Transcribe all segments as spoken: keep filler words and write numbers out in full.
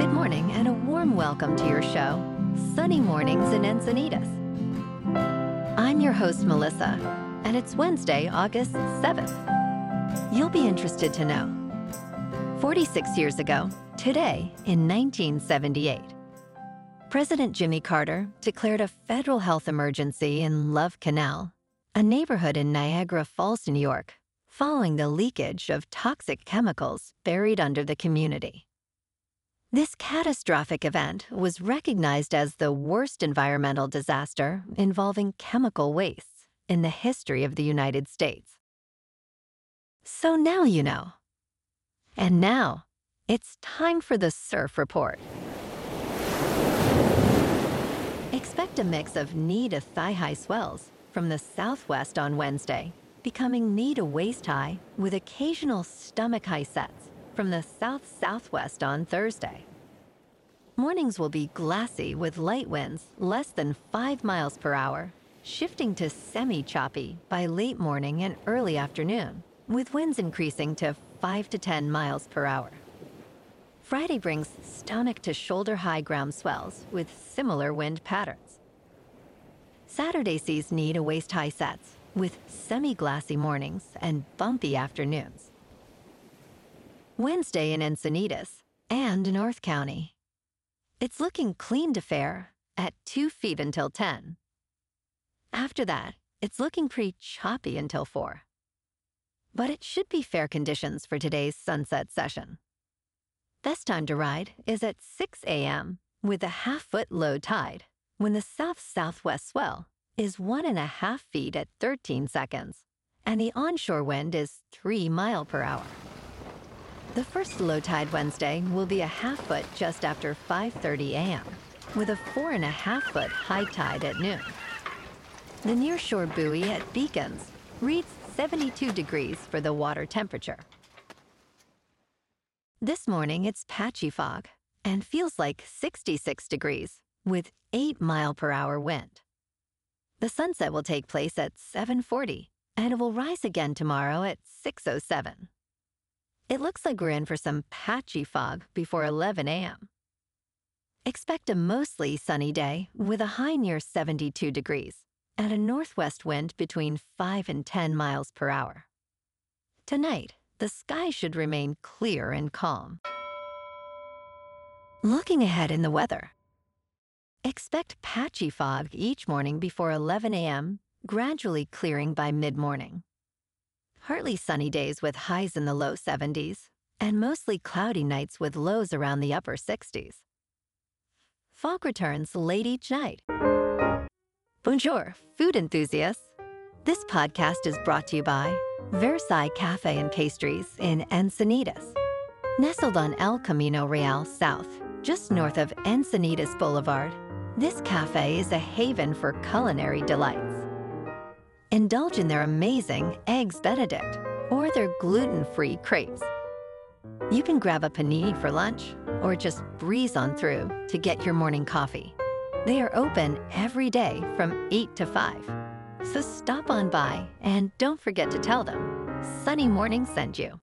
Good morning and a warm welcome to your show, Sunny Mornings in Encinitas. I'm your host, Melissa, and it's Wednesday, August seventh. You'll be interested to know. forty-six years ago, today in nineteen seventy-eight, President Jimmy Carter declared a federal health emergency in Love Canal, a neighborhood in Niagara Falls, New York, following the leakage of toxic chemicals buried under the community. This catastrophic event was recognized as the worst environmental disaster involving chemical wastes in the history of the United States. So now you know. And now, it's time for the Surf Report. Expect a mix of knee to thigh-high swells from the southwest on Wednesday, becoming knee to waist-high with occasional stomach-high sets from the south-southwest on Thursday. Mornings will be glassy with light winds less than five miles per hour, shifting to semi-choppy by late morning and early afternoon, with winds increasing to five to ten miles per hour. Friday brings stomach to shoulder-high ground swells with similar wind patterns. Saturday sees knee to waist-high sets with semi-glassy mornings and bumpy afternoons. Wednesday in Encinitas and North County. It's looking clean to fair at two feet until ten. After that, it's looking pretty choppy until four. But it should be fair conditions for today's sunset session. Best time to ride is at six a.m. with a half-foot low tide, when the south-southwest swell is one and a half feet at thirteen seconds, and the onshore wind is three mile per hour. The first low tide Wednesday will be a half foot just after five thirty a.m., with a four and a half foot high tide at noon. The nearshore buoy at Beacons reads seventy-two degrees for the water temperature. This morning it's patchy fog and feels like sixty-six degrees with eight mile per hour wind. The sunset will take place at seven forty and it will rise again tomorrow at six oh seven. It looks like we're in for some patchy fog before eleven a.m. Expect a mostly sunny day with a high near seventy-two degrees and a northwest wind between five and ten miles per hour. Tonight, the sky should remain clear and calm. Looking ahead in the weather. Expect patchy fog each morning before eleven a.m., gradually clearing by mid-morning. Partly sunny days with highs in the low seventies, and mostly cloudy nights with lows around the upper sixties. Fog returns late each night. Bonjour, food enthusiasts. This podcast is brought to you by Versailles Cafe and Pastries in Encinitas. Nestled on El Camino Real South, just north of Encinitas Boulevard, this cafe is a haven for culinary delights. Indulge in their amazing Eggs Benedict or their gluten-free crepes. You can grab a panini for lunch or just breeze on through to get your morning coffee. They are open every day from eight to five. So stop on by and don't forget to tell them Sunny Morning sent you.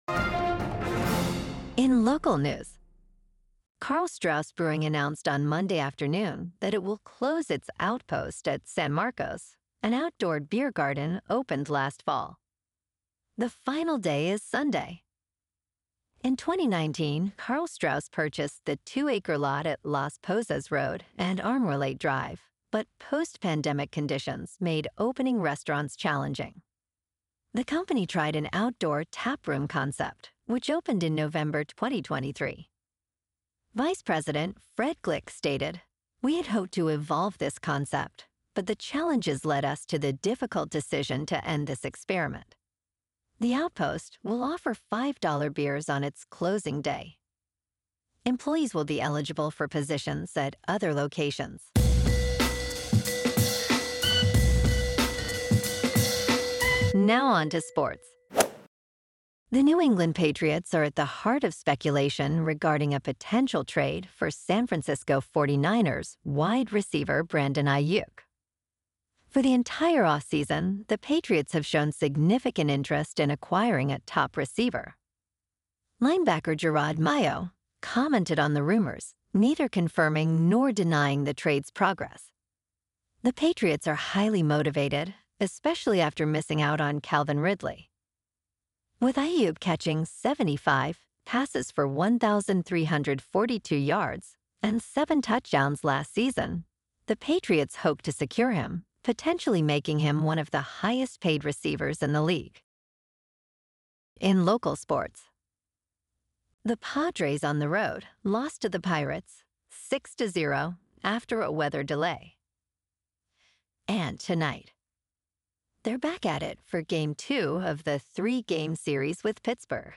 In local news, Karl Strauss Brewing announced on Monday afternoon that it will close its outpost at San Marcos, an outdoor beer garden opened last fall. The final day is Sunday. In twenty nineteen, Karl Strauss purchased the two-acre lot at Las Posas Road and Armorlate Drive, but post-pandemic conditions made opening restaurants challenging. The company tried an outdoor taproom concept, which opened in November twenty twenty-three. Vice President Fred Glick stated, "We had hoped to evolve this concept, but the challenges led us to the difficult decision to end this experiment. The Outpost will offer five dollar beers on its closing day. Employees will be eligible for positions at other locations." Now on to sports. The New England Patriots are at the heart of speculation regarding a potential trade for San Francisco forty-niners wide receiver Brandon Ayuk. For the entire offseason, the Patriots have shown significant interest in acquiring a top receiver. Linebacker Gerard Mayo, commented on the rumors, neither confirming nor denying the trade's progress. The Patriots are highly motivated, especially after missing out on Calvin Ridley. With Ayuk catching seventy-five passes for one thousand three hundred forty-two yards and seven touchdowns last season, the Patriots hope to secure him, potentially making him one of the highest-paid receivers in the league. In local sports, the Padres on the road lost to the Pirates six to zero after a weather delay. And tonight, they're back at it for Game two of the three-game series with Pittsburgh.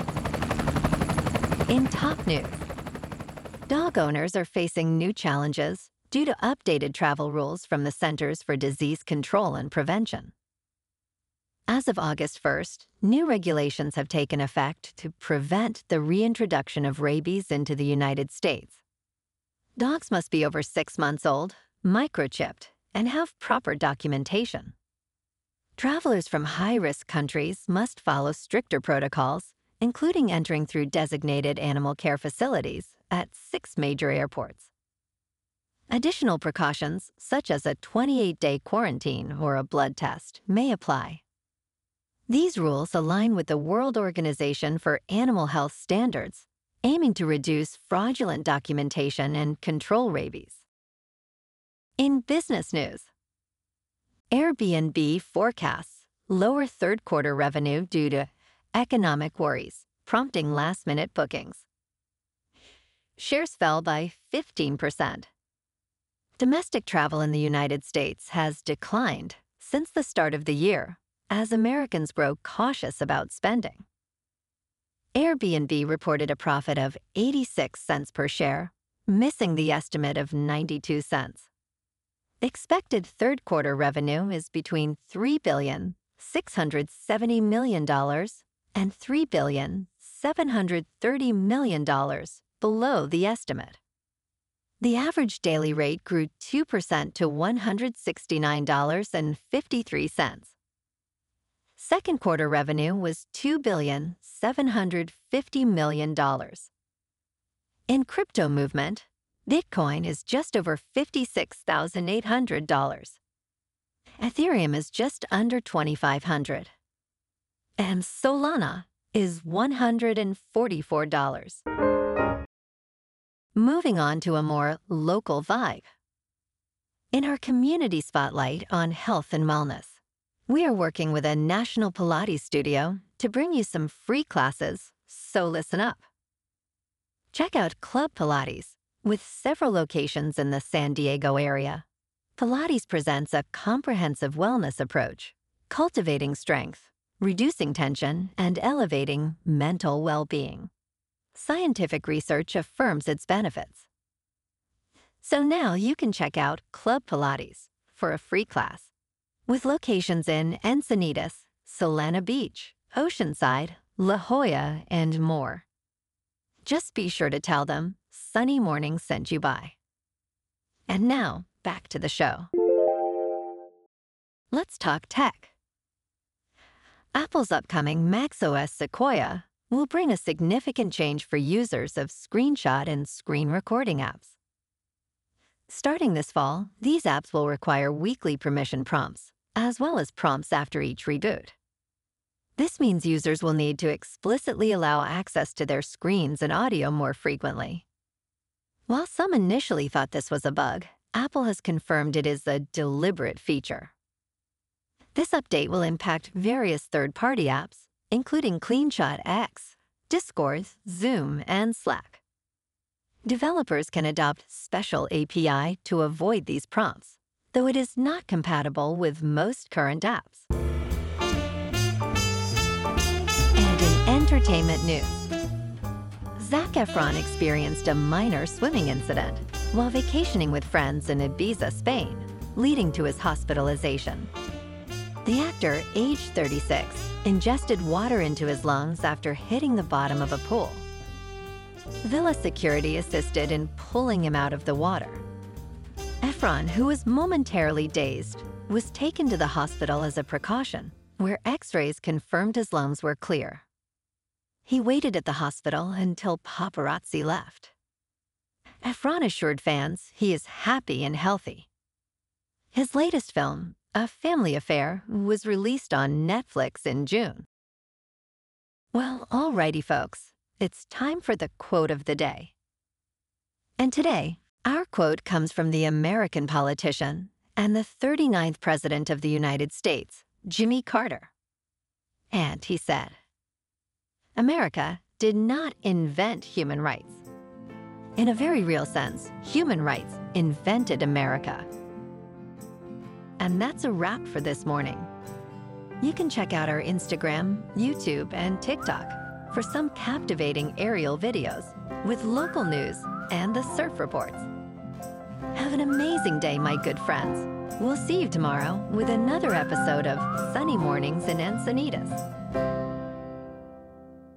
In top news, dog owners are facing new challenges due to updated travel rules from the Centers for Disease Control and Prevention. As of August first, new regulations have taken effect to prevent the reintroduction of rabies into the United States. Dogs must be over six months old, microchipped, and have proper documentation. Travelers from high-risk countries must follow stricter protocols, including entering through designated animal care facilities at six major airports. Additional precautions, such as a twenty-eight day quarantine or a blood test, may apply. These rules align with the World Organization for Animal Health standards, aiming to reduce fraudulent documentation and control rabies. In business news, Airbnb forecasts lower third-quarter revenue due to economic worries, prompting last-minute bookings. Shares fell by fifteen percent. Domestic travel in the United States has declined since the start of the year as Americans grow cautious about spending. Airbnb reported a profit of eighty-six cents per share, missing the estimate of ninety-two cents. Expected third-quarter revenue is between three billion six hundred seventy million dollars and three billion seven hundred thirty million dollars below the estimate. The average daily rate grew two percent to one hundred sixty-nine dollars and fifty-three cents. Second quarter revenue was two billion seven hundred fifty million dollars. In crypto movement, Bitcoin is just over fifty-six thousand eight hundred dollars. Ethereum is just under twenty-five hundred dollars. And Solana is one hundred forty-four dollars. Moving on to a more local vibe. In our community spotlight on health and wellness, we are working with a national Pilates studio to bring you some free classes, so listen up. Check out Club Pilates. With several locations in the San Diego area, Pilates presents a comprehensive wellness approach, cultivating strength, reducing tension, and elevating mental well-being. Scientific research affirms its benefits. So now you can check out Club Pilates for a free class, with locations in Encinitas, Solana Beach, Oceanside, La Jolla, and more. Just be sure to tell them Sunny Morning sent you by. And now, back to the show. Let's talk tech. Apple's upcoming macOS Sequoia will bring a significant change for users of screenshot and screen recording apps. Starting this fall, these apps will require weekly permission prompts, as well as prompts after each reboot. This means users will need to explicitly allow access to their screens and audio more frequently. While some initially thought this was a bug, Apple has confirmed it is a deliberate feature. This update will impact various third-party apps, including CleanShot X, Discord, Zoom, and Slack. Developers can adopt special A P I to avoid these prompts, though it is not compatible with most current apps. And in entertainment news, Zac Efron experienced a minor swimming incident while vacationing with friends in Ibiza, Spain, leading to his hospitalization. The actor, aged thirty-six, ingested water into his lungs after hitting the bottom of a pool. Villa security assisted in pulling him out of the water. Efron, who was momentarily dazed, was taken to the hospital as a precaution, where X-rays confirmed his lungs were clear. He waited at the hospital until paparazzi left. Efron assured fans he is happy and healthy. His latest film, A Family Affair, was released on Netflix in June. Well, alrighty, folks, it's time for the quote of the day. And today, our quote comes from the American politician and the thirty-ninth President of the United States, Jimmy Carter. And he said, "America did not invent human rights. In a very real sense, human rights invented America." And that's a wrap for this morning. You can check out our Instagram, YouTube, and TikTok for some captivating aerial videos with local news and the surf reports. Have an amazing day, my good friends. We'll see you tomorrow with another episode of Sunny Mornings in Encinitas.